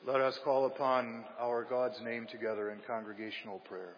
Let us call upon our God's name together in congregational prayer.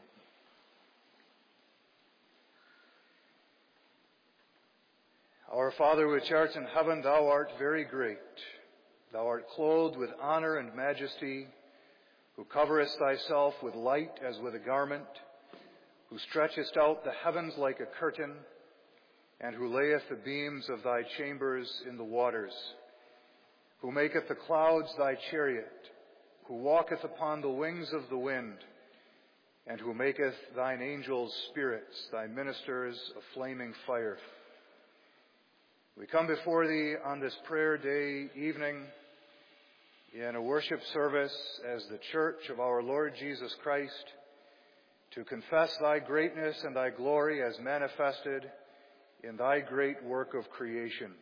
Our Father which art in heaven, thou art very great. Thou art clothed with honor and majesty, who coverest thyself with light as with a garment, who stretchest out the heavens like a curtain, and who layeth the beams of thy chambers in the waters, who maketh the clouds thy chariot, who walketh upon the wings of the wind, and who maketh thine angels spirits, thy ministers a flaming fire. We come before thee on this prayer day evening in a worship service as the Church of our Lord Jesus Christ to confess thy greatness and thy glory as manifested in thy great work of creation.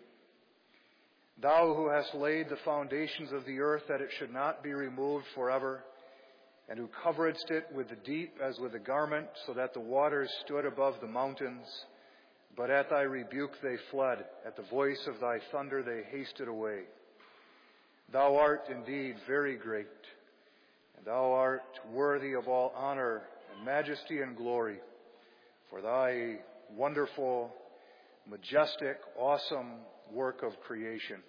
Thou who hast laid the foundations of the earth that it should not be removed forever, and who coveredst it with the deep as with a garment, so that the waters stood above the mountains, but at thy rebuke they fled, at the voice of thy thunder they hasted away. Thou art indeed very great, and thou art worthy of all honor and majesty and glory, for thy wonderful, majestic, awesome work of creation.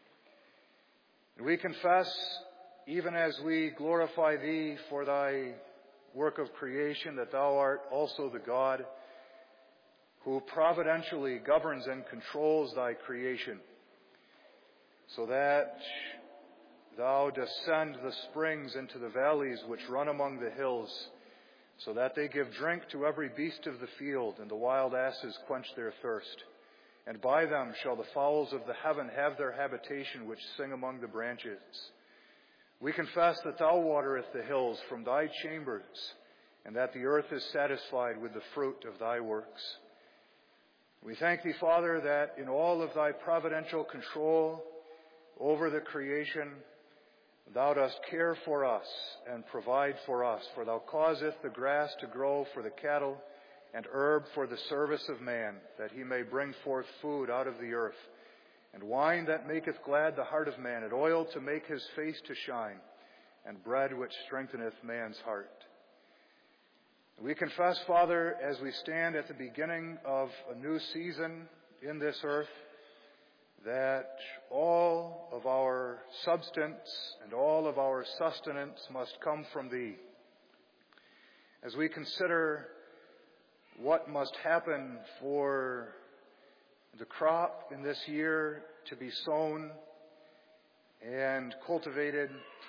And we confess, even as we glorify thee for thy work of creation, that thou art also the God who providentially governs and controls thy creation, so that thou dost send the springs into the valleys which run among the hills, so that they give drink to every beast of the field, and the wild asses quench their thirst. And by them shall the fowls of the heaven have their habitation, which sing among the branches. We confess that thou waterest the hills from thy chambers, and that the earth is satisfied with the fruit of thy works. We thank thee, Father, that in all of thy providential control over the creation, thou dost care for us and provide for us, for thou causest the grass to grow for the cattle, and herb for the service of man, that he may bring forth food out of the earth, and wine that maketh glad the heart of man, and oil to make his face to shine, and bread which strengtheneth man's heart. We confess, Father, as we stand at the beginning of a new season in this earth, that all of our substance and all of our sustenance must come from thee. As we consider what must happen for the crop in this year to be sown and cultivated,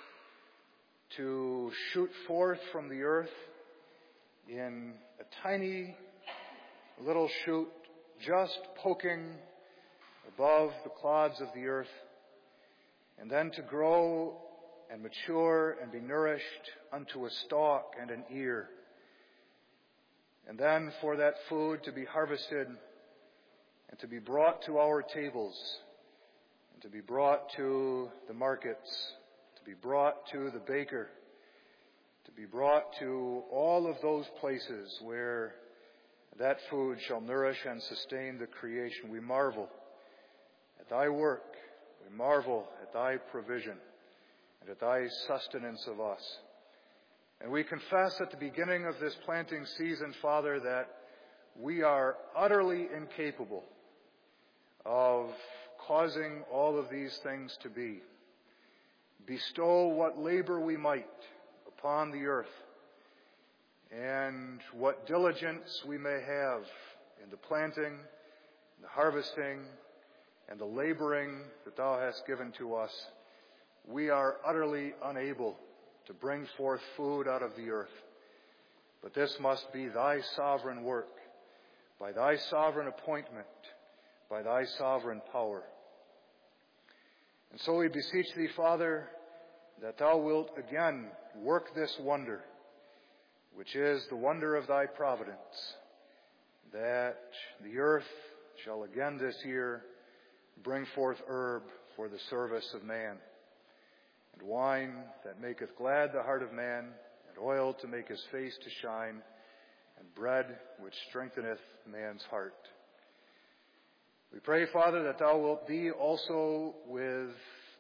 to shoot forth from the earth in a tiny little shoot, just poking above the clods of the earth, and then to grow and mature and be nourished unto a stalk and an ear, and then for that food to be harvested and to be brought to our tables, and to be brought to the markets, to be brought to the baker, to be brought to all of those places where that food shall nourish and sustain the creation. We marvel at thy work. We marvel at thy provision and at thy sustenance of us. And we confess at the beginning of this planting season, Father, that we are utterly incapable of causing all of these things to be. Bestow what labor we might upon the earth, and what diligence we may have in the planting, the harvesting, and the laboring that thou hast given to us, we are utterly unable to bring forth food out of the earth. But this must be thy sovereign work, by thy sovereign appointment, by thy sovereign power. And so we beseech thee, Father, that thou wilt again work this wonder, which is the wonder of thy providence, that the earth shall again this year bring forth herb for the service of man, and wine that maketh glad the heart of man, and oil to make his face to shine, and bread which strengtheneth man's heart. We pray, Father, that thou wilt be also with those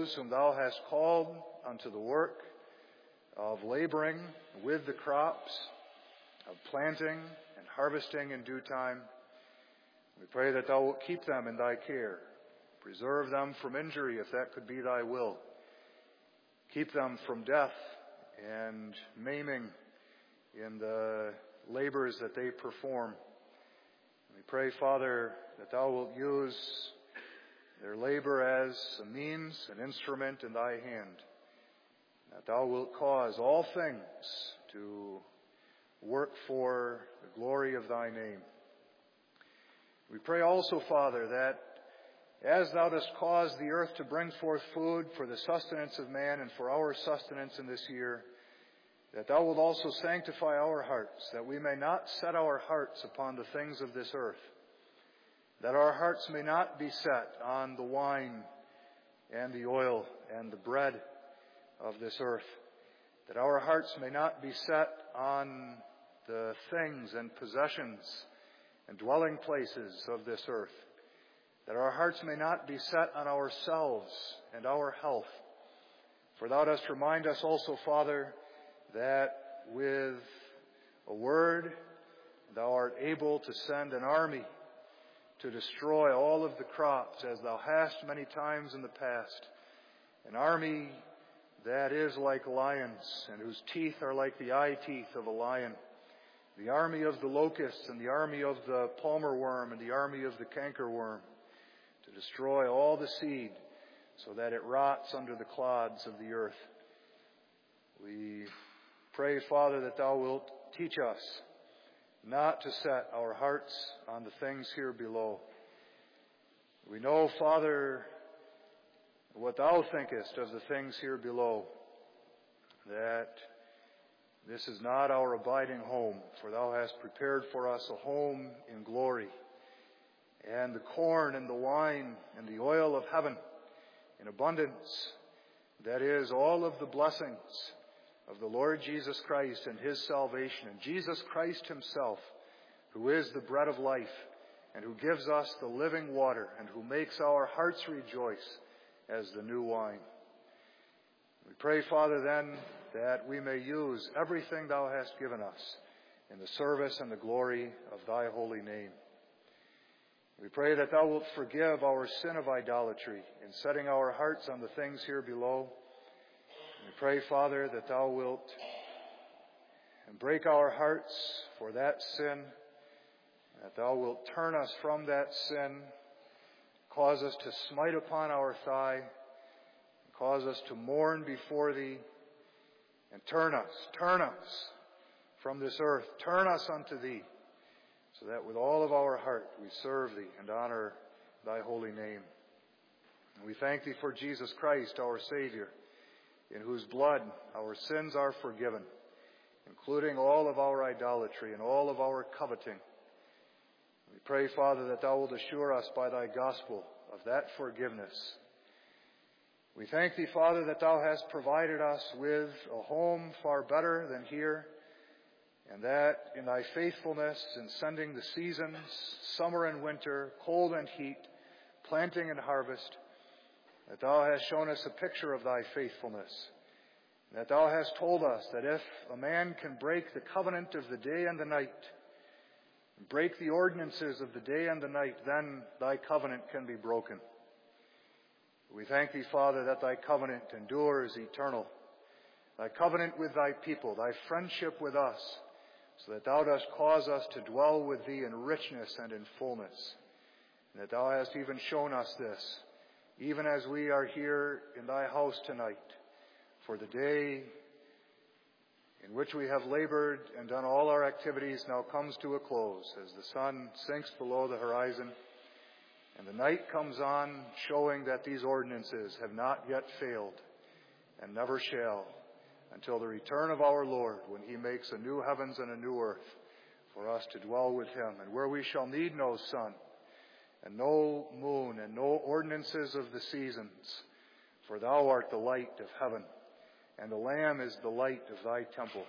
those whom thou hast called unto the work of laboring with the crops, of planting and harvesting in due time. We pray that thou wilt keep them in thy care, preserve them from injury if that could be thy will, keep them from death and maiming in the labors that they perform. We pray, Father, that thou wilt use their labor as a means, an instrument in thy hand, that thou wilt cause all things to work for the glory of thy name. We pray also, Father, that as thou dost cause the earth to bring forth food for the sustenance of man and for our sustenance in this year, that thou wilt also sanctify our hearts, that we may not set our hearts upon the things of this earth, that our hearts may not be set on the wine and the oil and the bread of this earth, that our hearts may not be set on the things and possessions and dwelling places of this earth, that our hearts may not be set on ourselves and our health. For thou dost remind us also, Father, that with a word thou art able to send an army to destroy all of the crops, as thou hast many times in the past, an army that is like lions and whose teeth are like the eye teeth of a lion, the army of the locusts and the army of the palmer worm and the army of the cankerworm, to destroy all the seed so that it rots under the clods of the earth. We pray, Father, that thou wilt teach us not to set our hearts on the things here below. We know, Father, what thou thinkest of the things here below, that this is not our abiding home, for thou hast prepared for us a home in glory, and the corn and the wine and the oil of heaven in abundance, that is, all of the blessings of the Lord Jesus Christ and his salvation, and Jesus Christ himself, who is the bread of life, and who gives us the living water, and who makes our hearts rejoice as the new wine. We pray, Father, then, that we may use everything thou hast given us in the service and the glory of thy holy name. We pray that thou wilt forgive our sin of idolatry in setting our hearts on the things here below. We pray, Father, that thou wilt break our hearts for that sin, that thou wilt turn us from that sin, cause us to smite upon our thigh, cause us to mourn before thee, and turn us from this earth, turn us unto thee, so that with all of our heart we serve thee and honor thy holy name. And we thank thee for Jesus Christ, our Savior, in whose blood our sins are forgiven, including all of our idolatry and all of our coveting. We pray, Father, that thou wilt assure us by thy gospel of that forgiveness. We thank thee, Father, that thou hast provided us with a home far better than here, and that in thy faithfulness in sending the seasons, summer and winter, cold and heat, planting and harvest, that thou hast shown us a picture of thy faithfulness, that thou hast told us that if a man can break the covenant of the day and the night, break the ordinances of the day and the night, then thy covenant can be broken. We thank thee, Father, that thy covenant endures eternal, thy covenant with thy people, thy friendship with us, so that thou dost cause us to dwell with thee in richness and in fullness, and that thou hast even shown us this, even as we are here in thy house tonight, for the day in which we have labored and done all our activities now comes to a close as the sun sinks below the horizon and the night comes on, showing that these ordinances have not yet failed and never shall until the return of our Lord, when he makes a new heavens and a new earth for us to dwell with him, and where we shall need no sun and no moon and no ordinances of the seasons, for thou art the light of heaven, and the Lamb is the light of thy temple.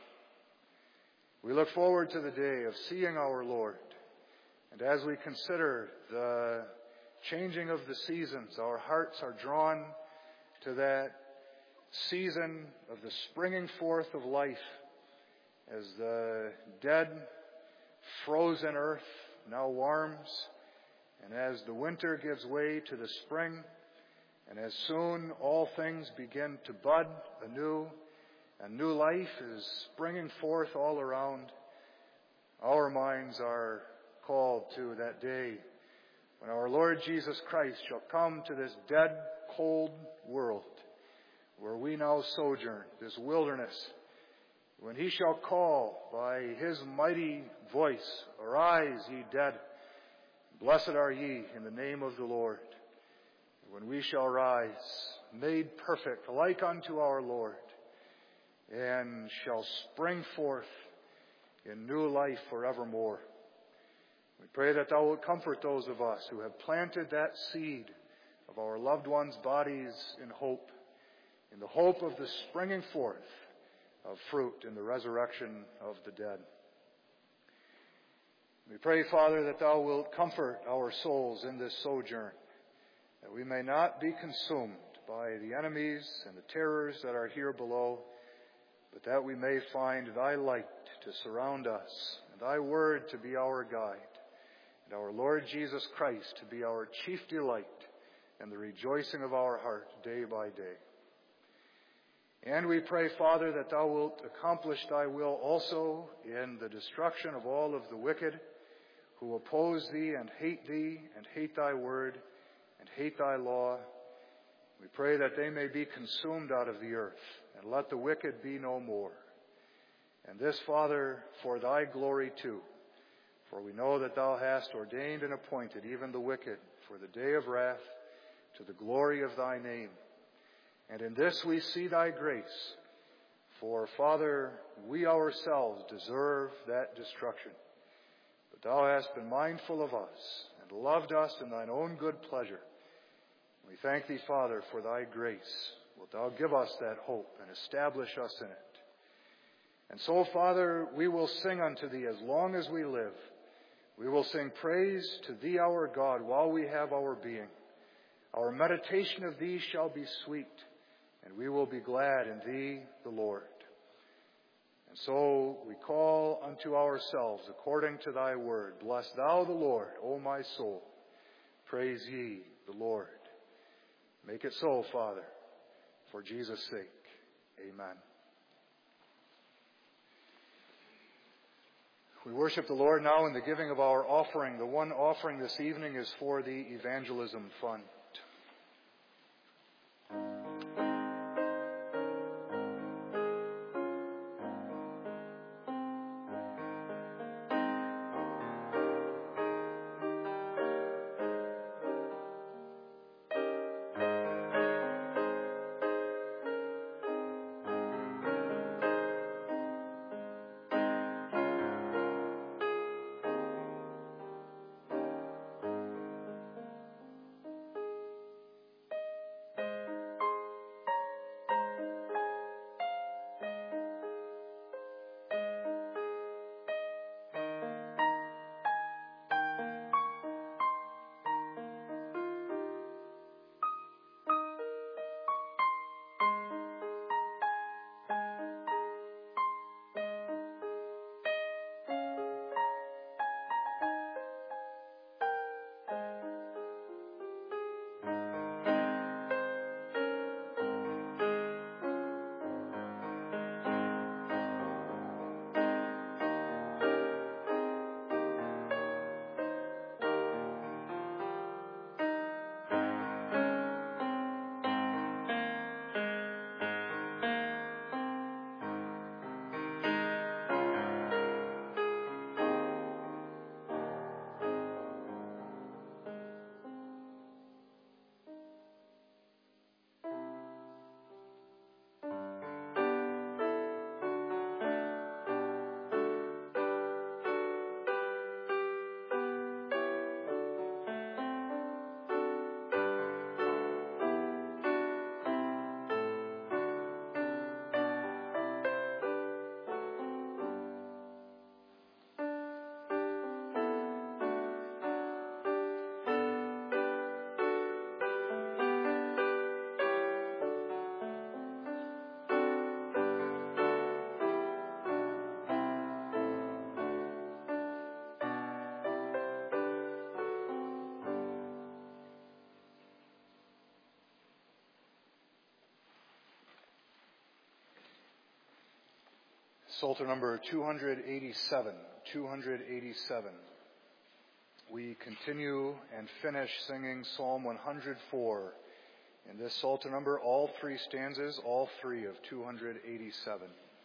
We look forward to the day of seeing our Lord, and as we consider the changing of the seasons, our hearts are drawn to that season of the springing forth of life as the dead, frozen earth now warms, and as the winter gives way to the spring, and as soon all things begin to bud anew, and new life is springing forth all around, our minds are called to that day when our Lord Jesus Christ shall come to this dead, cold world where we now sojourn, this wilderness, when he shall call by his mighty voice, "Arise, ye dead, blessed are ye in the name of the Lord." When we shall rise, made perfect like unto our Lord, and shall spring forth in new life forevermore. We pray that thou wilt comfort those of us who have planted that seed of our loved ones' bodies in the hope of the springing forth of fruit in the resurrection of the dead. We pray, Father, that thou wilt comfort our souls in this sojourn, that we may not be consumed by the enemies and the terrors that are here below, but that we may find thy light to surround us, and thy word to be our guide, and our Lord Jesus Christ to be our chief delight and the rejoicing of our heart day by day. And we pray, Father, that thou wilt accomplish thy will also in the destruction of all of the wicked who oppose thee and hate thy word, and hate thy law. We pray that they may be consumed out of the earth, and let the wicked be no more. And this, Father, for thy glory too, for we know that thou hast ordained and appointed even the wicked for the day of wrath, to the glory of thy name. And in this we see thy grace, for, Father, we ourselves deserve that destruction. But thou hast been mindful of us, and loved us in thine own good pleasure. We thank thee, Father, for thy grace. Wilt thou give us that hope and establish us in it? And so, Father, we will sing unto thee as long as we live. We will sing praise to thee, our God, while we have our being. Our meditation of thee shall be sweet, and we will be glad in thee, the Lord. And so we call unto ourselves according to thy word. Bless thou the Lord, O my soul. Praise ye the Lord. Make it so, Father, for Jesus' sake. Amen. We worship the Lord now in the giving of our offering. The one offering this evening is for the Evangelism Fund. Psalter number 287. 287. We continue and finish singing Psalm 104. In this Psalter number, all three stanzas, all three of 287.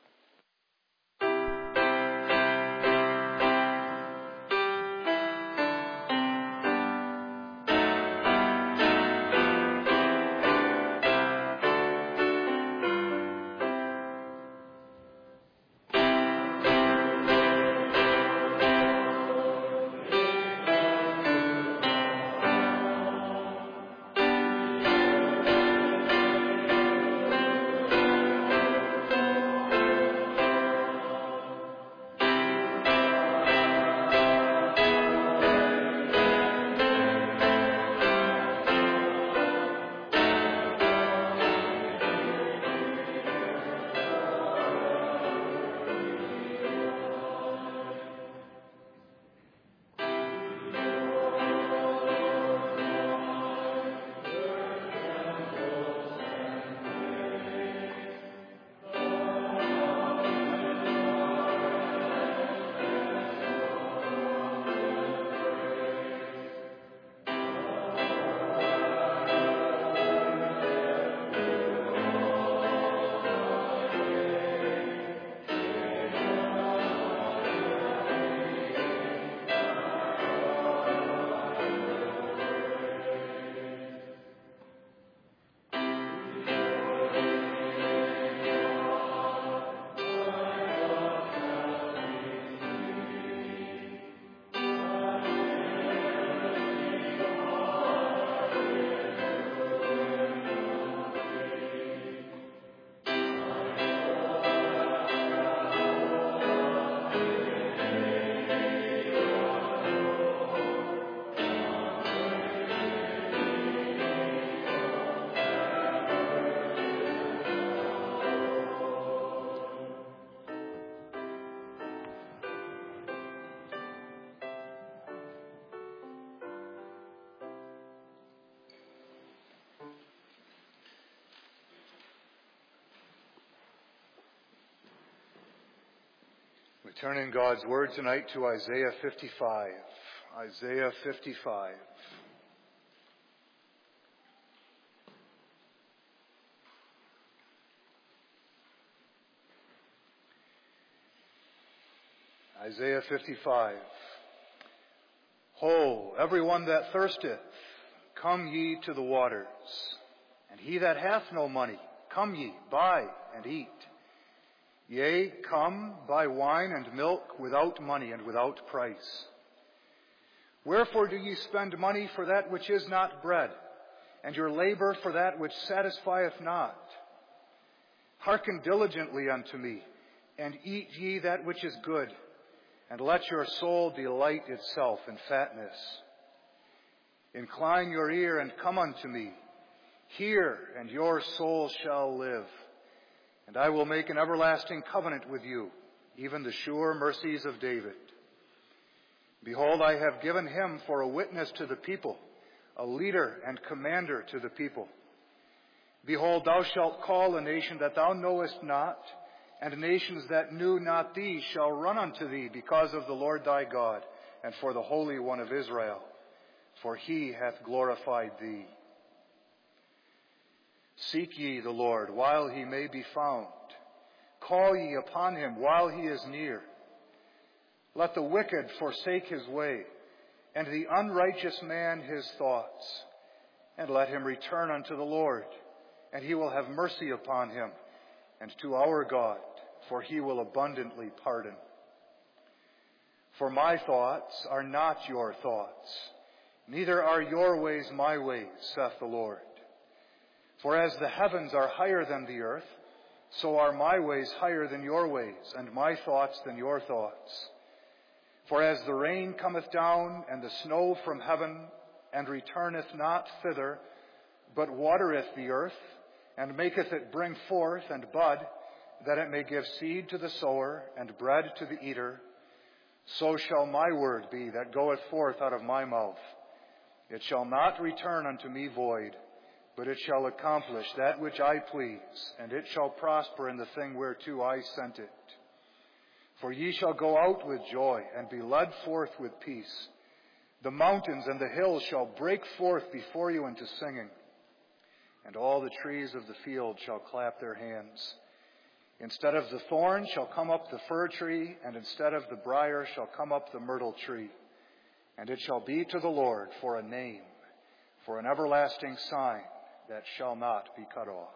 We turn in God's Word tonight to Isaiah 55. Isaiah 55. Isaiah 55. Ho, everyone that thirsteth, come ye to the waters. And he that hath no money, come ye, buy and eat. Yea, come, buy wine and milk without money and without price. Wherefore do ye spend money for that which is not bread, and your labor for that which satisfieth not? Hearken diligently unto me, and eat ye that which is good, and let your soul delight itself in fatness. Incline your ear and come unto me. Hear, and your soul shall live. And I will make an everlasting covenant with you, even the sure mercies of David. Behold, I have given him for a witness to the people, a leader and commander to the people. Behold, thou shalt call a nation that thou knowest not, and nations that knew not thee shall run unto thee because of the Lord thy God, and for the Holy One of Israel, for he hath glorified thee. Seek ye the Lord while he may be found. Call ye upon him while he is near. Let the wicked forsake his way, and the unrighteous man his thoughts. And let him return unto the Lord, and he will have mercy upon him, and to our God, for he will abundantly pardon. For my thoughts are not your thoughts, neither are your ways my ways, saith the Lord. For as the heavens are higher than the earth, so are my ways higher than your ways, and my thoughts than your thoughts. For as the rain cometh down, and the snow from heaven, and returneth not thither, but watereth the earth, and maketh it bring forth and bud, that it may give seed to the sower, and bread to the eater, so shall my word be that goeth forth out of my mouth. It shall not return unto me void, but it shall accomplish that which I please, and it shall prosper in the thing whereto I sent it. For ye shall go out with joy, and be led forth with peace. The mountains and the hills shall break forth before you into singing, and all the trees of the field shall clap their hands. Instead of the thorn shall come up the fir tree, and instead of the brier shall come up the myrtle tree. And it shall be to the Lord for a name, for an everlasting sign that shall not be cut off.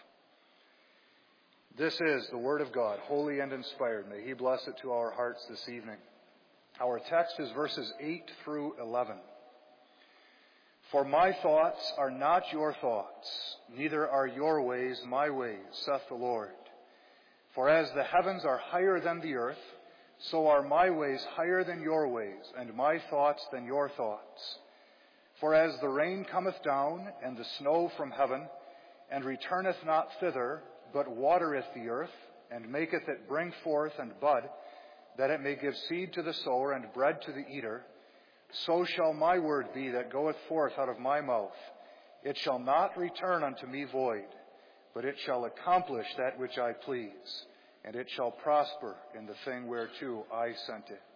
This is the word of God, holy and inspired. May he bless it to our hearts this evening. Our text is verses 8 through 11. For my thoughts are not your thoughts, neither are your ways my ways, saith the Lord. For as the heavens are higher than the earth, so are my ways higher than your ways, and my thoughts than your thoughts. For as the rain cometh down, and the snow from heaven, and returneth not thither, but watereth the earth, and maketh it bring forth and bud, that it may give seed to the sower and bread to the eater, so shall my word be that goeth forth out of my mouth. It shall not return unto me void, but it shall accomplish that which I please, and it shall prosper in the thing whereto I sent it.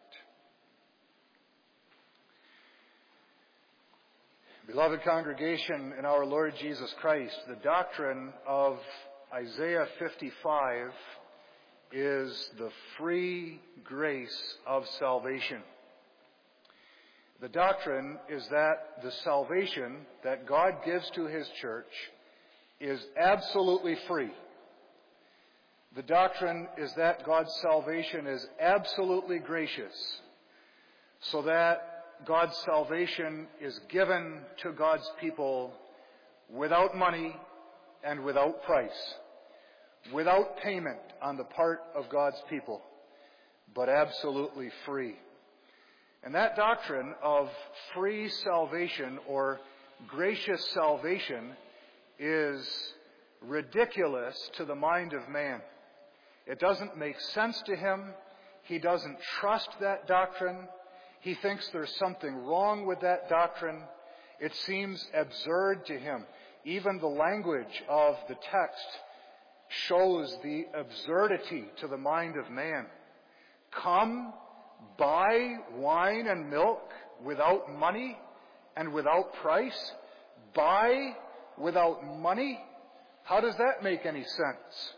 Beloved congregation in our Lord Jesus Christ, the doctrine of Isaiah 55 is the free grace of salvation. The doctrine is that the salvation that God gives to his church is absolutely free. The doctrine is that God's salvation is absolutely gracious, so that God's salvation is given to God's people without money and without price, without payment on the part of God's people, but absolutely free. And that doctrine of free salvation or gracious salvation is ridiculous to the mind of man. It doesn't make sense to him. He doesn't trust that doctrine. He thinks there's something wrong with that doctrine. It seems absurd to him. Even the language of the text shows the absurdity to the mind of man. Come, buy wine and milk without money and without price? Buy without money? How does that make any sense?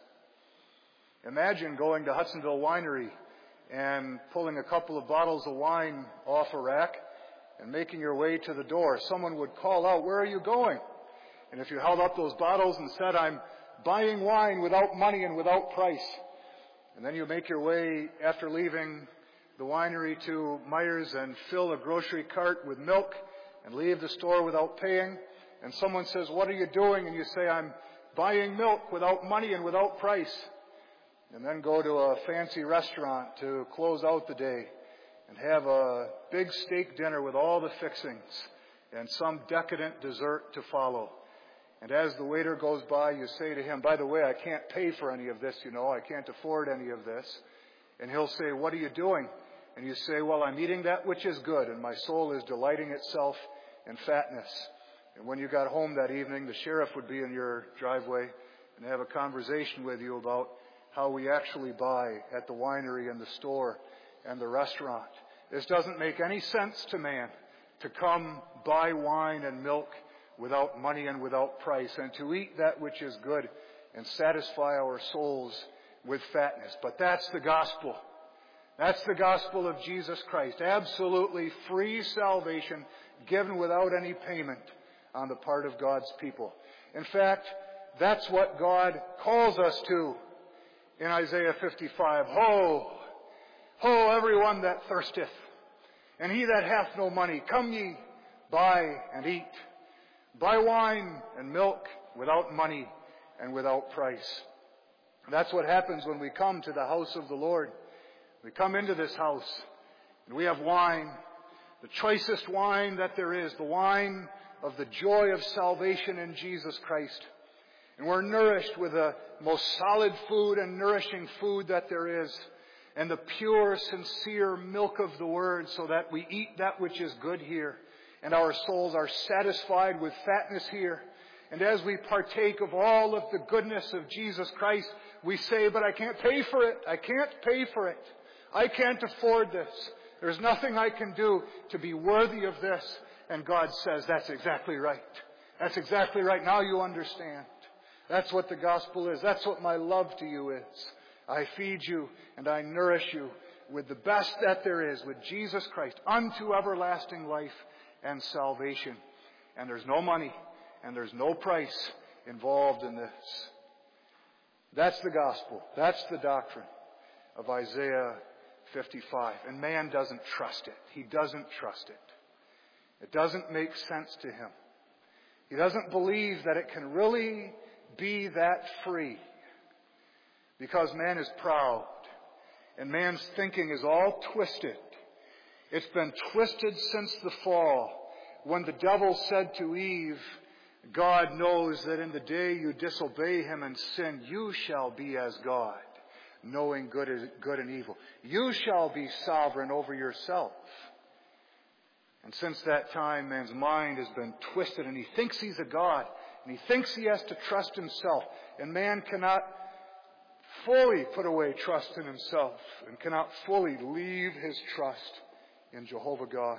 Imagine going to Hudsonville Winery and pulling a couple of bottles of wine off a rack and making your way to the door. Someone would call out, "Where are you going?" And if you held up those bottles and said, "I'm buying wine without money and without price," and then you make your way after leaving the winery to Myers and fill a grocery cart with milk and leave the store without paying, and someone says, "What are you doing?" and you say, "I'm buying milk without money and without price," and then go to a fancy restaurant to close out the day and have a big steak dinner with all the fixings and some decadent dessert to follow. And as the waiter goes by, you say to him, "By the way, I can't pay for any of this, I can't afford any of this." And he'll say, "What are you doing?" And you say, "Well, I'm eating that which is good, and my soul is delighting itself in fatness." And when you got home that evening, the sheriff would be in your driveway and have a conversation with you about how we actually buy at the winery and the store and the restaurant. This doesn't make any sense to man, to come buy wine and milk without money and without price, and to eat that which is good and satisfy our souls with fatness. But that's the gospel. That's the gospel of Jesus Christ. Absolutely free salvation given without any payment on the part of God's people. In fact, that's what God calls us to in Isaiah 55. Ho, everyone that thirsteth, and he that hath no money, come ye, buy and eat. Buy wine and milk without money and without price. That's what happens when we come to the house of the Lord. We come into this house and we have wine, the choicest wine that there is, the wine of the joy of salvation in Jesus Christ. And we're nourished with the most solid food and nourishing food that there is, and the pure, sincere milk of the Word, so that we eat that which is good here, and our souls are satisfied with fatness here. And as we partake of all of the goodness of Jesus Christ, we say, "But I can't pay for it. I can't pay for it. I can't afford this. There's nothing I can do to be worthy of this. And God says, that's exactly right. That's exactly right. Now you understand. That's what the gospel is. That's what my love to you is. I feed you and I nourish you with the best that there is, with Jesus Christ, unto everlasting life and salvation. And there's no money and there's no price involved in this. That's the gospel. That's the doctrine of Isaiah 55. And man doesn't trust it. He doesn't trust it. It doesn't make sense to him. He doesn't believe that it can really be that free. Because man is proud. And man's thinking is all twisted. It's been twisted since the fall. When the devil said to Eve, God knows that in the day you disobey him and sin, you shall be as God, knowing good and evil. You shall be sovereign over yourself. And since that time, man's mind has been twisted, and he thinks he's a God, and he thinks he has to trust himself. And man cannot fully put away trust in himself, and cannot fully leave his trust in Jehovah God.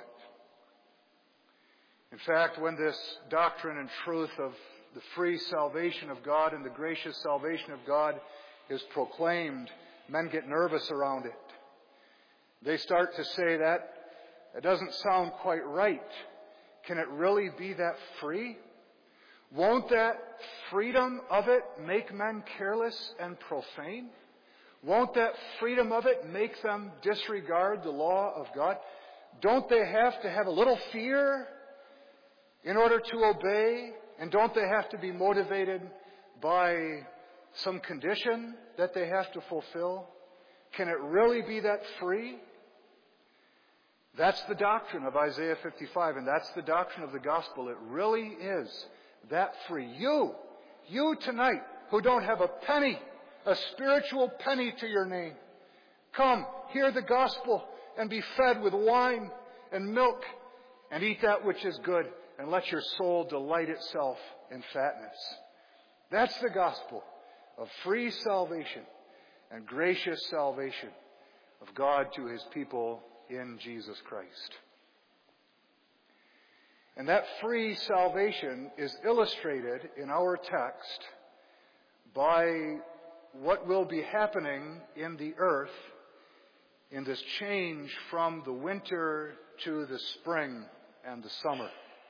In fact, when this doctrine and truth of the free salvation of God and the gracious salvation of God is proclaimed, men get nervous around it. They start to say that it doesn't sound quite right. Can it really be that free? Won't that freedom of it make men careless and profane? Won't that freedom of it make them disregard the law of God? Don't they have to have a little fear in order to obey? And don't they have to be motivated by some condition that they have to fulfill? Can it really be that free? That's the doctrine of Isaiah 55, and that's the doctrine of the gospel. It really is that free. You tonight who don't have a penny, a spiritual penny to your name, come, hear the gospel and be fed with wine and milk and eat that which is good, and let your soul delight itself in fatness. That's the gospel of free salvation and gracious salvation of God to his people in Jesus Christ. And that free salvation is illustrated in our text by what will be happening in the earth in this change from the winter to the spring and the summer.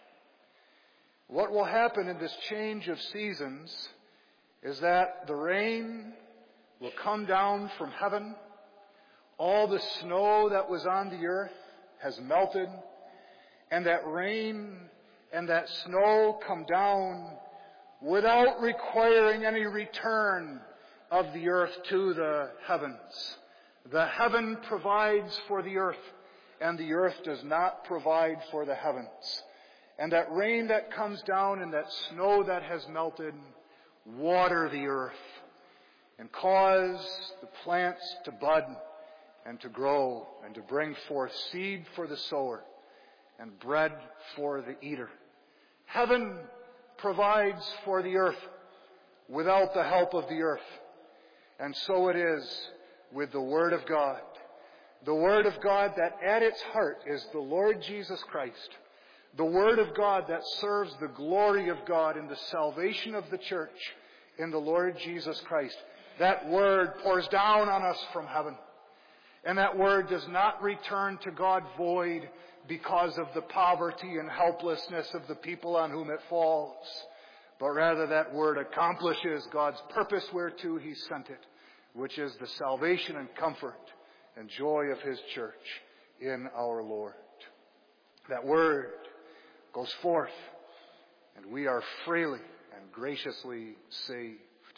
What will happen in this change of seasons is that the rain will come down from heaven. All the snow that was on the earth has melted, and that rain and that snow come down without requiring any return of the earth to the heavens. The heaven provides for the earth, and the earth does not provide for the heavens. And that rain that comes down and that snow that has melted water the earth and cause the plants to bud and to grow and to bring forth seed for the sower and bread for the eater. Heaven provides for the earth without the help of the earth. And so it is with the Word of God. The Word of God that at its heart is the Lord Jesus Christ. The Word of God that serves the glory of God in the salvation of the church in the Lord Jesus Christ. That Word pours down on us from heaven. And that Word does not return to God void because of the poverty and helplessness of the people on whom it falls. But rather that Word accomplishes God's purpose whereto He sent it, which is the salvation and comfort and joy of His church in our Lord. That Word goes forth, and we are freely and graciously saved.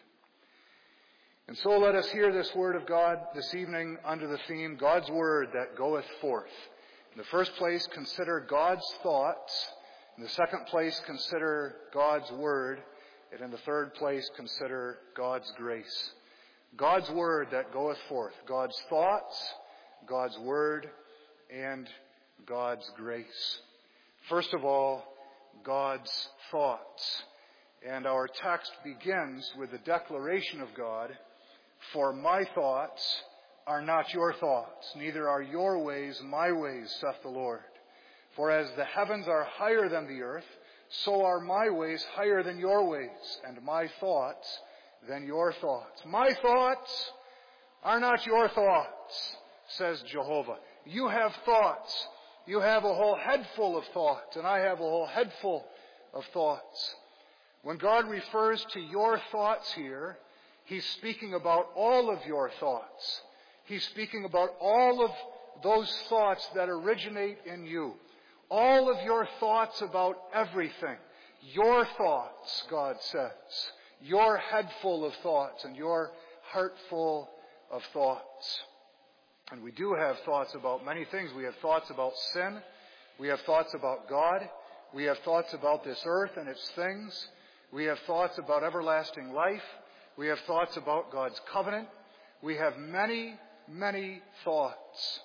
And so let us hear this Word of God this evening under the theme, God's Word that goeth forth. In the first place, consider God's thoughts. In the second place, consider God's Word. And in the third place, consider God's grace. God's Word that goeth forth. God's thoughts, God's Word, and God's grace. First of all, God's thoughts. And our text begins with the declaration of God, "For my thoughts are not your thoughts, neither are your ways my ways, saith the Lord. For as the heavens are higher than the earth, so are my ways higher than your ways, and my thoughts than your thoughts. My thoughts are not your thoughts, says Jehovah. You have thoughts. You have a whole head full of thoughts, and I have a whole head full of thoughts. When God refers to your thoughts here, He's speaking about all of your thoughts. He's speaking about all of those thoughts that originate in you. All of your thoughts about everything. Your thoughts, God says. Your head full of thoughts and your heart full of thoughts. And we do have thoughts about many things. We have thoughts about sin. We have thoughts about God. We have thoughts about this earth and its things. We have thoughts about everlasting life. We have thoughts about God's covenant. We have many, many thoughts.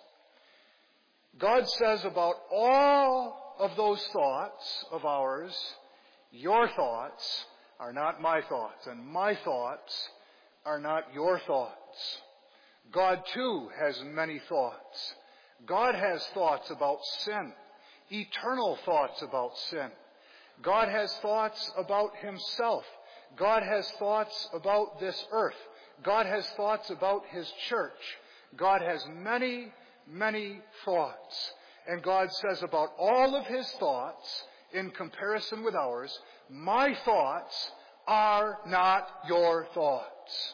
God says about all of those thoughts of ours, your thoughts are not my thoughts, and my thoughts are not your thoughts. God too has many thoughts. God has thoughts about sin, eternal thoughts about sin. God has thoughts about Himself. God has thoughts about this earth. God has thoughts about His church. God has many, many thoughts. And God says about all of His thoughts, in comparison with ours, my thoughts are not your thoughts.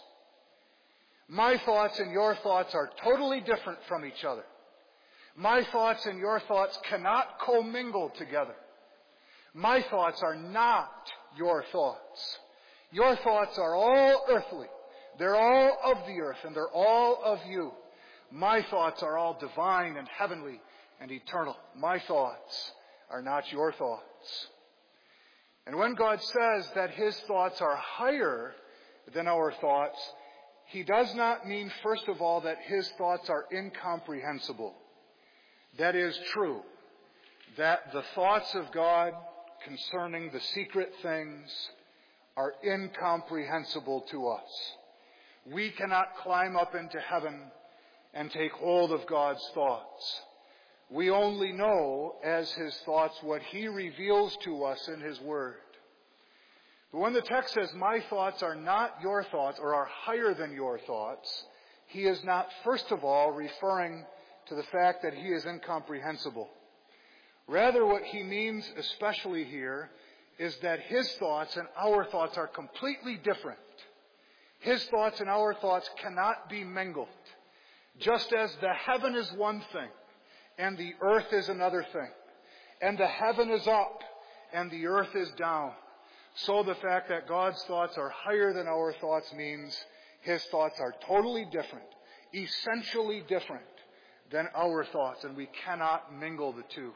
My thoughts and your thoughts are totally different from each other. My thoughts and your thoughts cannot commingle together. My thoughts are not your thoughts. Your thoughts are all earthly. They're all of the earth, and they're all of you. My thoughts are all divine and heavenly and eternal. My thoughts are not your thoughts. And when God says that His thoughts are higher than our thoughts, He does not mean, first of all, that His thoughts are incomprehensible. That is true. That the thoughts of God concerning the secret things are incomprehensible to us. We cannot climb up into heaven and take hold of God's thoughts. We only know as His thoughts what He reveals to us in His Word. But when the text says, my thoughts are not your thoughts, or are higher than your thoughts, He is not, first of all, referring to the fact that He is incomprehensible. Rather, what He means, especially here, is that His thoughts and our thoughts are completely different. His thoughts and our thoughts cannot be mingled. Just as the heaven is one thing, and the earth is another thing, and the heaven is up, and the earth is down, so the fact that God's thoughts are higher than our thoughts means His thoughts are totally different, essentially different than our thoughts, and we cannot mingle the two.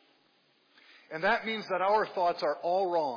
And that means that our thoughts are all wrong.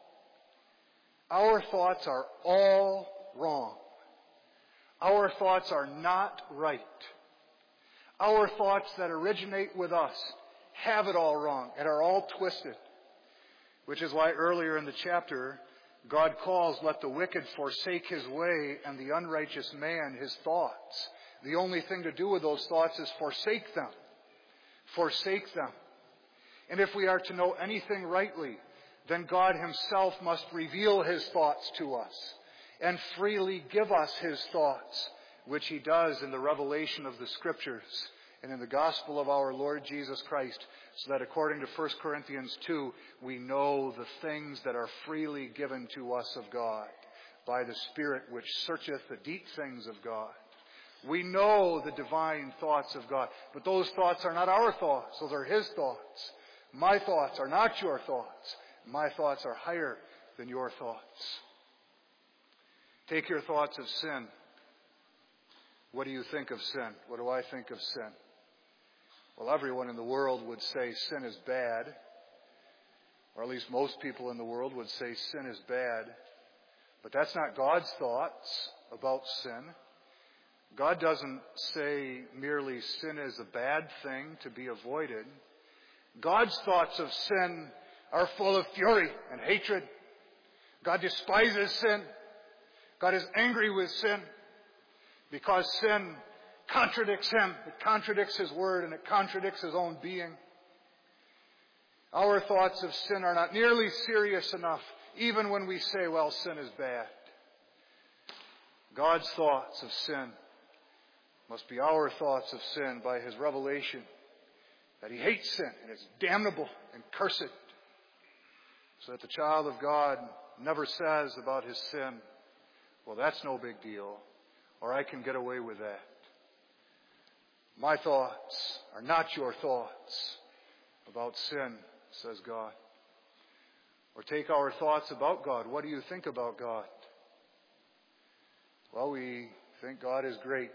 Our thoughts are all wrong. Our thoughts are not right. Our thoughts that originate with us have it all wrong and are all twisted. Which is why earlier in the chapter, God calls, let the wicked forsake his way and the unrighteous man his thoughts. The only thing to do with those thoughts is forsake them. Forsake them. And if we are to know anything rightly, then God Himself must reveal His thoughts to us and freely give us His thoughts, which He does in the revelation of the Scriptures and in the gospel of our Lord Jesus Christ, so that according to 1 Corinthians 2, we know the things that are freely given to us of God by the Spirit which searcheth the deep things of God. We know the divine thoughts of God, but those thoughts are not our thoughts, those are His thoughts. My thoughts are not your thoughts. My thoughts are higher than your thoughts. Take your thoughts of sin. What do you think of sin? What do I think of sin? Well, everyone in the world would say sin is bad. Or at least most people in the world would say sin is bad. But that's not God's thoughts about sin. God doesn't say merely sin is a bad thing to be avoided. God's thoughts of sin are full of fury and hatred. God despises sin. God is angry with sin because sin contradicts Him. It contradicts His Word, and it contradicts His own being. Our thoughts of sin are not nearly serious enough, even when we say, well, sin is bad. God's thoughts of sin must be our thoughts of sin by His revelation that He hates sin and it's damnable and cursed. So that the child of God never says about his sin, well, that's no big deal, or I can get away with that. My thoughts are not your thoughts about sin, says God. Or take our thoughts about God. What do you think about God? Well, we think God is great.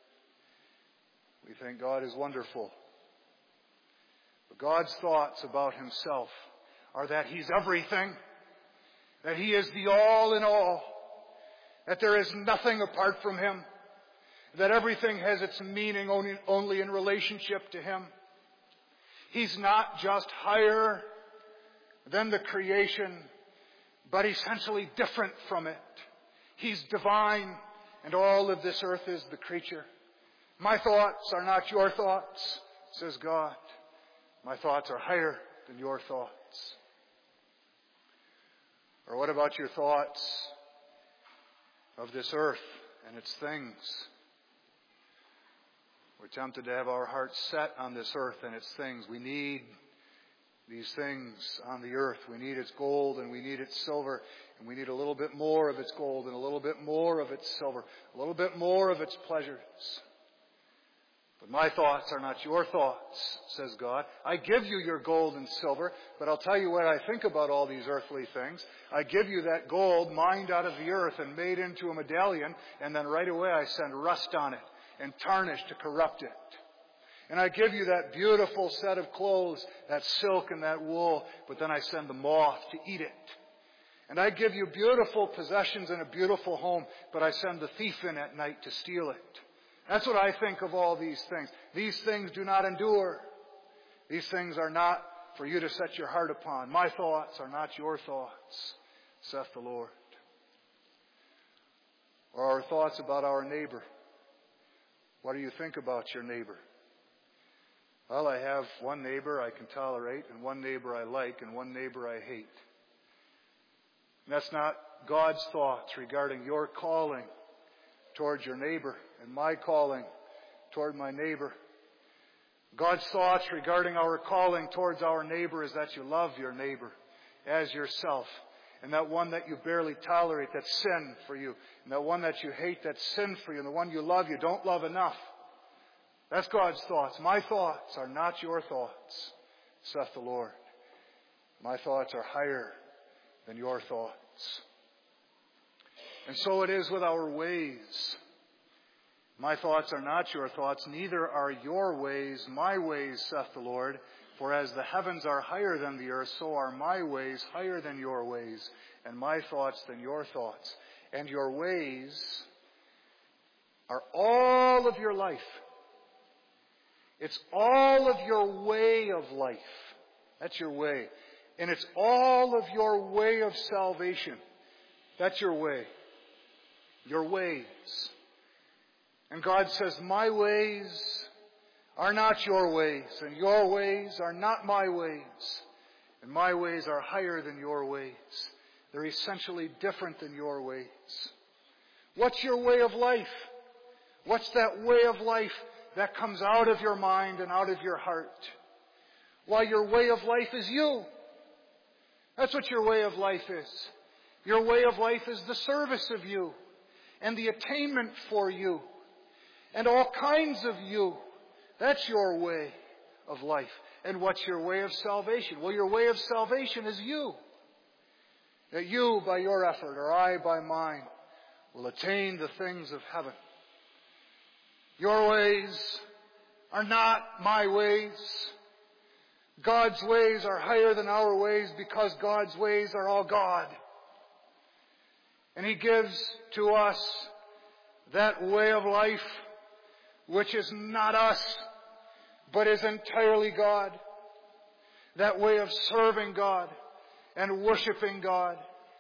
We think God is wonderful. But God's thoughts about Himself are that He's everything, that He is the all in all, that there is nothing apart from Him, that everything has its meaning only in relationship to Him. He's not just higher than the creation, but essentially different from it. He's divine, and all of this earth is the creature. My thoughts are not your thoughts, says God. My thoughts are higher than your thoughts. Or what about your thoughts of this earth and its things? We're tempted to have our hearts set on this earth and its things. We need these things on the earth. We need its gold and we need its silver. And we need a little bit more of its gold and a little bit more of its silver. A little bit more of its pleasures. But my thoughts are not your thoughts, says God. I give you your gold and silver, but I'll tell you what I think about all these earthly things. I give you that gold mined out of the earth and made into a medallion, and then right away I send rust on it and tarnish to corrupt it. And I give you that beautiful set of clothes, that silk and that wool, but then I send the moth to eat it. And I give you beautiful possessions and a beautiful home, but I send the thief in at night to steal it. That's what I think of all these things. These things do not endure. These things are not for you to set your heart upon. My thoughts are not your thoughts, saith the Lord. Or our thoughts about our neighbor. What do you think about your neighbor? Well, I have one neighbor I can tolerate, and one neighbor I like, and one neighbor I hate. And that's not God's thoughts regarding your calling towards your neighbor and my calling toward my neighbor. God's thoughts regarding our calling towards our neighbor is that you love your neighbor as yourself. And that one that you barely tolerate, that's sin for you. And that one that you hate, that's sin for you. And the one you love, you don't love enough. That's God's thoughts. My thoughts are not your thoughts, saith the Lord. My thoughts are higher than your thoughts. And so it is with our ways. My thoughts are not your thoughts, neither are your ways my ways, saith the Lord. For as the heavens are higher than the earth, so are my ways higher than your ways, and my thoughts than your thoughts. And your ways are all of your life. It's all of your way of life. That's your way. And it's all of your way of salvation. That's your way. Your ways. And God says, my ways are not your ways, and your ways are not my ways. And my ways are higher than your ways. They're essentially different than your ways. What's your way of life? What's that way of life that comes out of your mind and out of your heart? Why, your way of life is you. That's what your way of life is. Your way of life is the service of you and the attainment for you and all kinds of you. That's your way of life. And what's your way of salvation? Well, your way of salvation is you. That you, by your effort, or I, by mine, will attain the things of heaven. Your ways are not my ways. God's ways are higher than our ways because God's ways are all God. And He gives to us that way of life which is not us, but is entirely God. That way of serving God and worshiping God,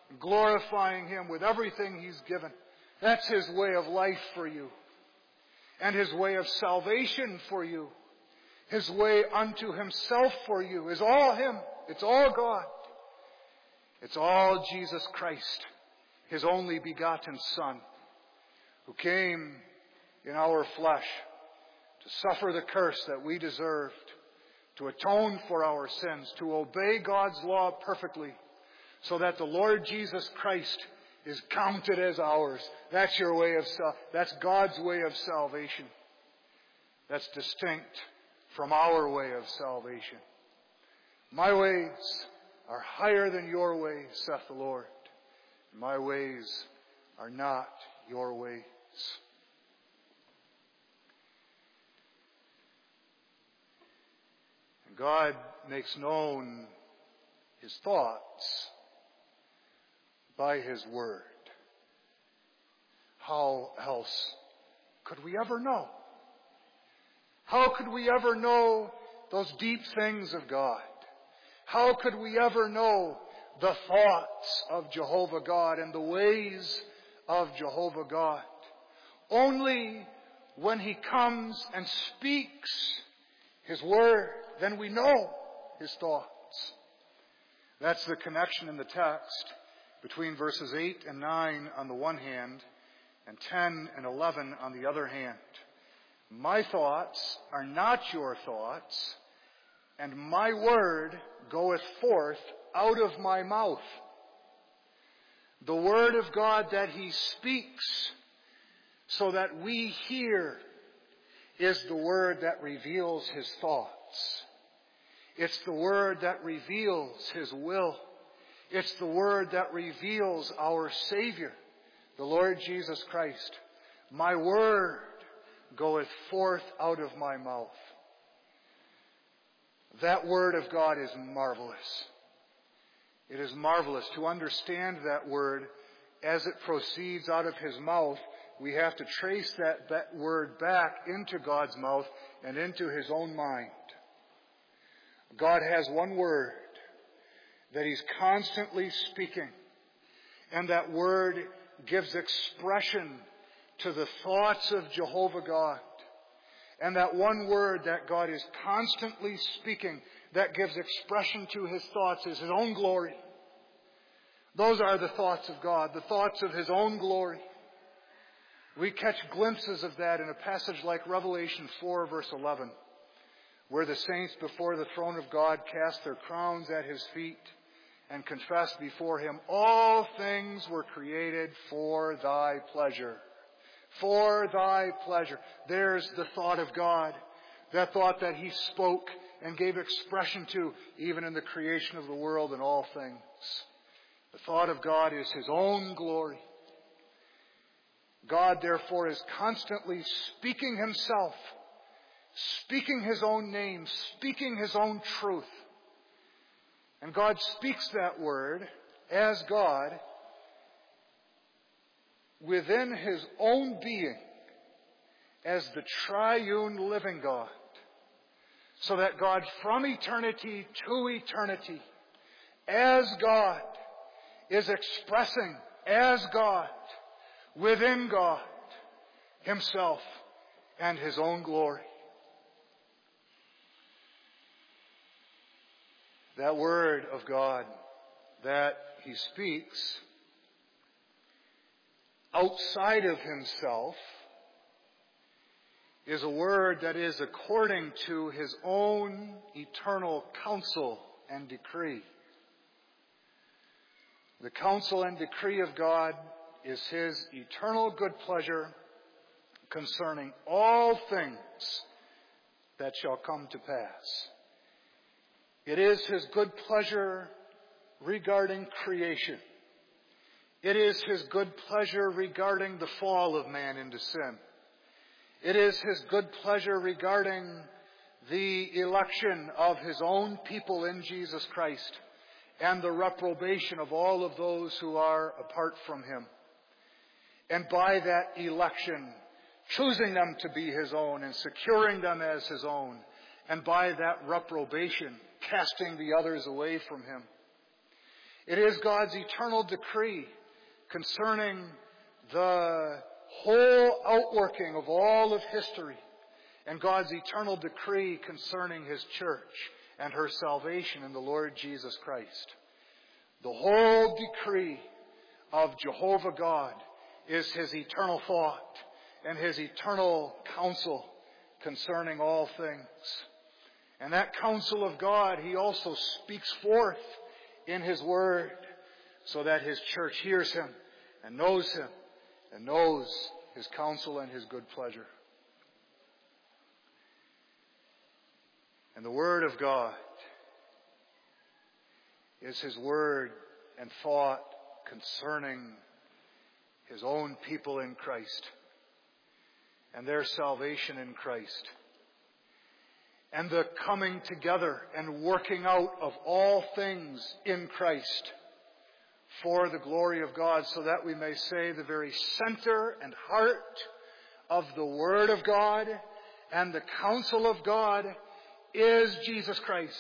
glorifying Him with everything He's given. That's His way of life for you. and His way of salvation for you, His way unto Himself for you, is all Him. It's all God. It's all Jesus Christ, His only begotten Son, who came in our flesh to suffer the curse that we deserved, to atone for our sins, to obey God's law perfectly, so that the Lord Jesus Christ is counted as ours. That's that's God's way of salvation. That's distinct from our way of salvation. My ways are higher than your ways, saith the Lord. My ways are not your ways. And God makes known His thoughts by His Word. How else could we ever know? How could we ever know those deep things of God? How could we ever know the thoughts of Jehovah God and the ways of Jehovah God? Only when He comes and speaks His Word, then we know His thoughts. That's the connection in the text between verses 8 and 9 on the one hand, and 10 and 11 on the other hand. My thoughts are not your thoughts, and my word goeth forth out of my mouth. The word of God that He speaks so that we hear is the word that reveals His thoughts. It's the word that reveals His will. It's the word that reveals our Savior, the Lord Jesus Christ. My word goeth forth out of my mouth. That word of God is marvelous. It is marvelous. To understand that word as it proceeds out of His mouth, we have to trace that word back into God's mouth and into His own mind. God has one word that He's constantly speaking, and that word gives expression to the thoughts of Jehovah God. And that one word that God is constantly speaking that gives expression to His thoughts is His own glory. Those are the thoughts of God, the thoughts of His own glory. We catch glimpses of that in a passage like Revelation 4, verse 11, where the saints before the throne of God cast their crowns at His feet and confess before Him, all things were created for Thy pleasure. For Thy pleasure. There's the thought of God. That thought that He spoke and gave expression to even in the creation of the world and all things. The thought of God is His own glory. God, therefore, is constantly speaking Himself, speaking His own name, speaking His own truth. And God speaks that word as God within His own being as the triune living God. So that God from eternity to eternity as God is expressing as God within God Himself and His own glory. That word of God that He speaks outside of Himself is a word that is according to His own eternal counsel and decree. The counsel and decree of God is His eternal good pleasure concerning all things that shall come to pass. It is His good pleasure regarding creation. It is His good pleasure regarding the fall of man into sin. It is His good pleasure regarding the election of His own people in Jesus Christ and the reprobation of all of those who are apart from Him. And by that election, choosing them to be His own and securing them as His own. And by that reprobation, casting the others away from Him. It is God's eternal decree concerning the whole outworking of all of history and God's eternal decree concerning His church and her salvation in the Lord Jesus Christ. The whole decree of Jehovah God is His eternal thought and His eternal counsel concerning all things. And that counsel of God He also speaks forth in His Word so that His church hears Him and knows His counsel and His good pleasure. And the Word of God is His Word and thought concerning His own people in Christ and their salvation in Christ and the coming together and working out of all things in Christ for the glory of God, so that we may say the very center and heart of the Word of God and the counsel of God is Jesus Christ.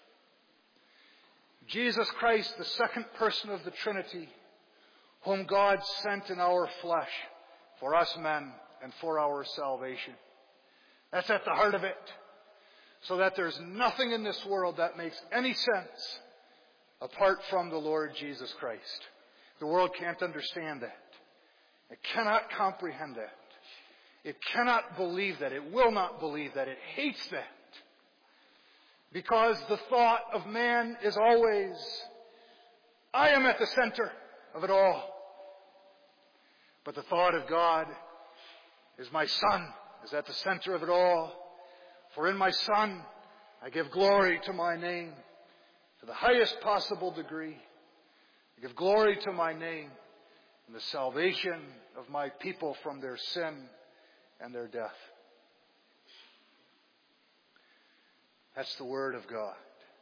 Jesus Christ, the second person of the Trinity, whom God sent in our flesh for us men and for our salvation. That's at the heart of it. So that there's nothing in this world that makes any sense apart from the Lord Jesus Christ. The world can't understand that. It cannot comprehend that. It cannot believe that. It will not believe that. It hates that. Because the thought of man is always, I am at the center of it all. But the thought of God is my Son is at the center of it all. For in my Son I give glory to my name to the highest possible degree. I give glory to my name in the salvation of my people from their sin and their death. That's the Word of God.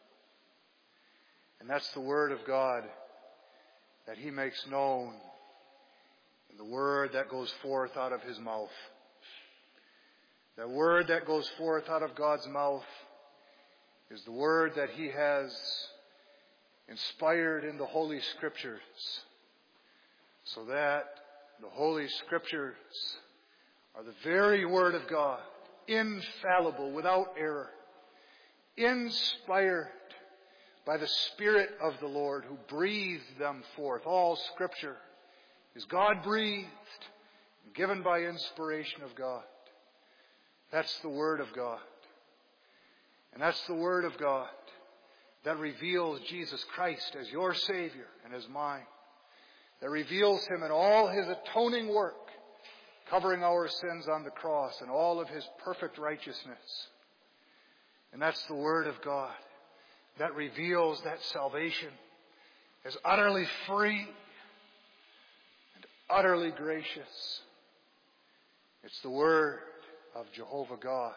And that's the Word of God that He makes known in the Word that goes forth out of His mouth. That Word that goes forth out of God's mouth is the Word that He has inspired in the Holy Scriptures, so that the Holy Scriptures are the very Word of God, infallible, without error, inspired by the Spirit of the Lord who breathed them forth. All Scripture is God-breathed, given by inspiration of God. That's the Word of God. And that's the Word of God that reveals Jesus Christ as your Savior and as mine. That reveals Him in all His atoning work, covering our sins on the cross and all of His perfect righteousness. And that's the Word of God that reveals that salvation as utterly free and utterly gracious. It's the Word of Jehovah God.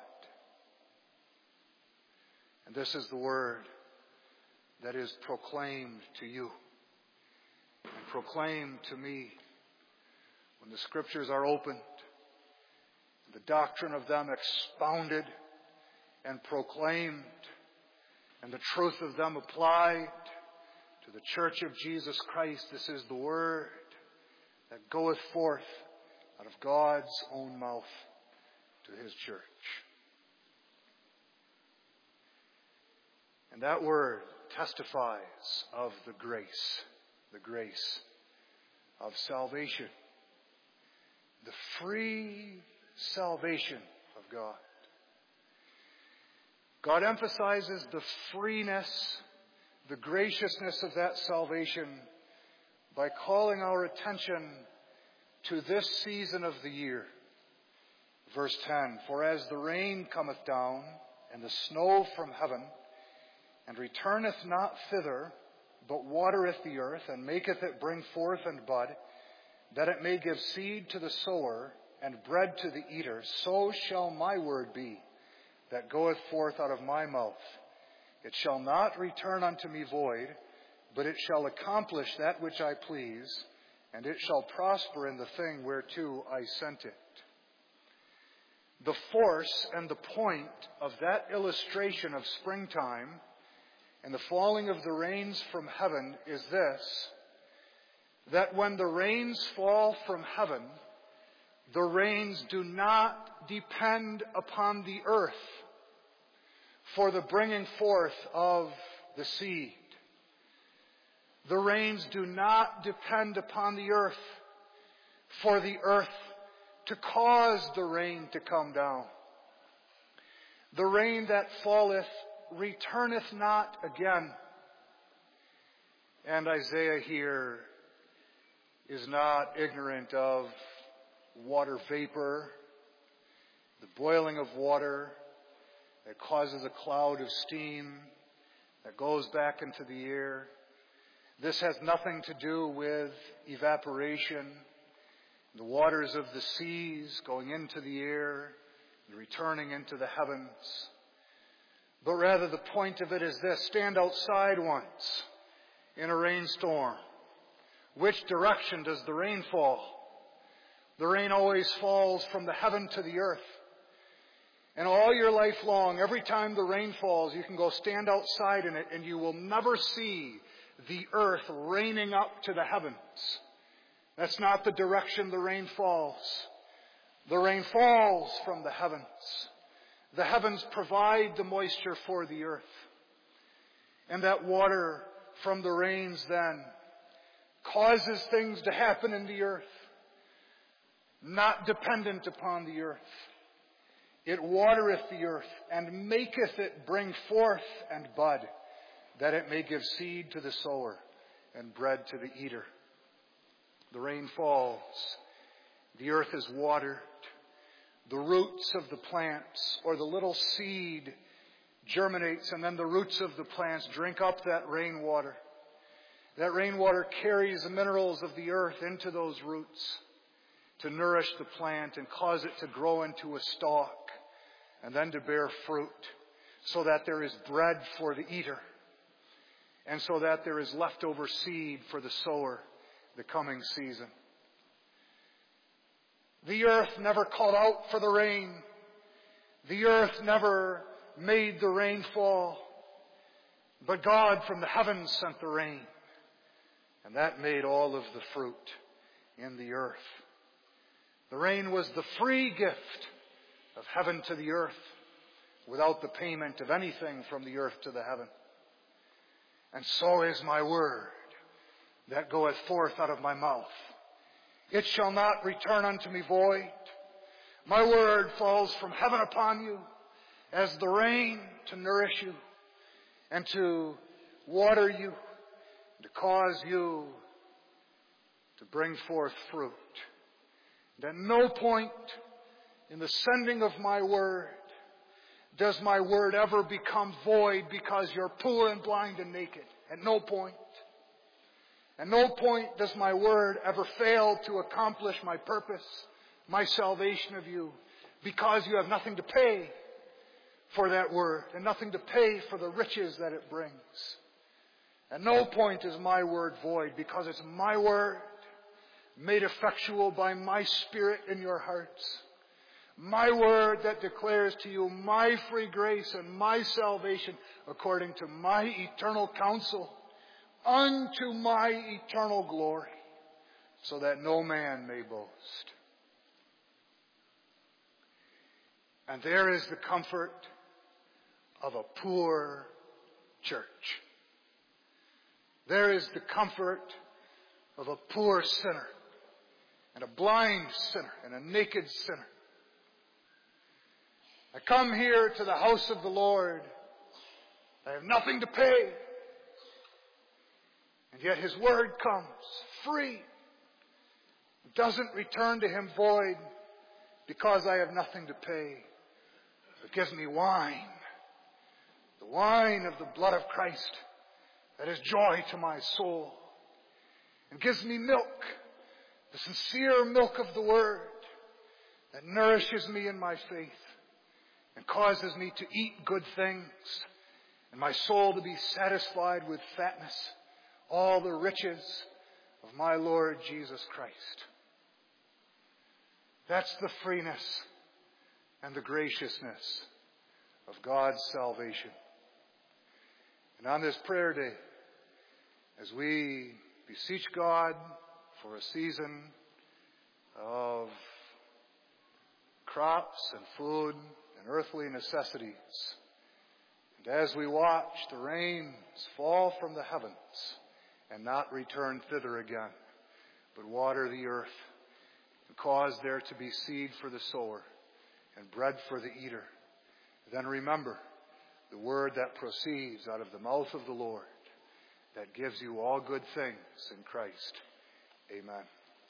And this is the Word that is proclaimed to you and proclaimed to me when the Scriptures are opened, the doctrine of them expounded and proclaimed, and the truth of them applied to the Church of Jesus Christ. This is the Word that goeth forth out of God's own mouth to His church. And that Word testifies of the grace of salvation, the free salvation of God. God emphasizes the freeness, the graciousness of that salvation by calling our attention to this season of the year. Verse 10, for as the rain cometh down and the snow from heaven, and returneth not thither, but watereth the earth, and maketh it bring forth and bud, that it may give seed to the sower, and bread to the eater, so shall my word be, that goeth forth out of my mouth. It shall not return unto me void, but it shall accomplish that which I please, and it shall prosper in the thing whereto I sent it. The force and the point of that illustration of springtime and the falling of the rains from heaven is this, that when the rains fall from heaven, The rains do not depend upon the earth for the bringing forth of the seed. The rains do not depend upon the earth for the earth to cause the rain to come down. The rain that falleth returneth not again. And Isaiah here is not ignorant of water vapor, the boiling of water that causes a cloud of steam that goes back into the air. This has nothing to do with evaporation, the waters of the seas going into the air and returning into the heavens. But rather the point of it is this: stand outside once in a rainstorm. Which direction does the rain fall? The rain always falls from the heaven to the earth. And all your life long, every time the rain falls, you can go stand outside in it and you will never see the earth raining up to the heavens. That's not the direction the rain falls. The rain falls from the heavens. The heavens provide the moisture for the earth. And that water from the rains then causes things to happen in the earth, not dependent upon the earth. It watereth the earth, and maketh it bring forth and bud, that it may give seed to the sower, and bread to the eater. The rain falls. The earth is watered. The roots of the plants, or the little seed, germinates, and then the roots of the plants drink up that rainwater. That rainwater carries the minerals of the earth into those roots to nourish the plant and cause it to grow into a stalk and then to bear fruit, so that there is bread for the eater and so that there is leftover seed for the sower the coming season. The earth never called out for the rain. The earth never made the rain fall. But God from the heavens sent the rain. And that made all of the fruit in the earth. The rain was the free gift of heaven to the earth, without the payment of anything from the earth to the heaven. And so is my word that goeth forth out of my mouth. It shall not return unto me void. My word falls from heaven upon you as the rain to nourish you and to water you, to cause you to bring forth fruit. And at no point in the sending of my word does my word ever become void because you're poor and blind and naked. At no point. At no point does my word ever fail to accomplish my purpose, my salvation of you, because you have nothing to pay for that word and nothing to pay for the riches that it brings. At no point is my word void, because it's my word made effectual by my Spirit in your hearts. My word that declares to you my free grace and my salvation according to my eternal counsel, unto my eternal glory, so that no man may boast. And there is the comfort of a poor church. There is the comfort of a poor sinner, and a blind sinner, and a naked sinner. I come here to the house of the Lord. I have nothing to pay. And yet His word comes free. It doesn't return to Him void because I have nothing to pay. It gives me wine. The wine of the blood of Christ that is joy to my soul. It gives me milk, the sincere milk of the word that nourishes me in my faith and causes me to eat good things and my soul to be satisfied with fatness, all the riches of my Lord Jesus Christ. That's the freeness and the graciousness of God's salvation. And on this prayer day, as we beseech God for a season of crops and food and earthly necessities. And as we watch the rains fall from the heavens and not return thither again, but water the earth and cause there to be seed for the sower and bread for the eater, then remember the word that proceeds out of the mouth of the Lord, that gives you all good things in Christ. Amen.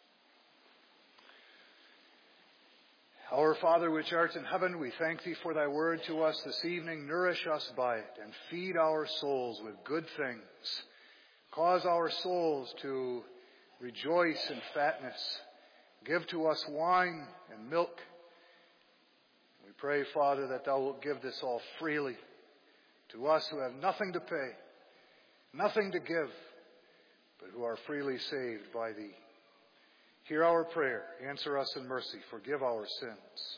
Our Father which art in heaven, we thank thee for thy word to us this evening. Nourish us by it and feed our souls with good things. Cause our souls to rejoice in fatness. Give to us wine and milk. We pray, Father, that thou wilt give this all freely to us who have nothing to pay, nothing to give, but who are freely saved by thee. Hear our prayer. Answer us in mercy. Forgive our sins.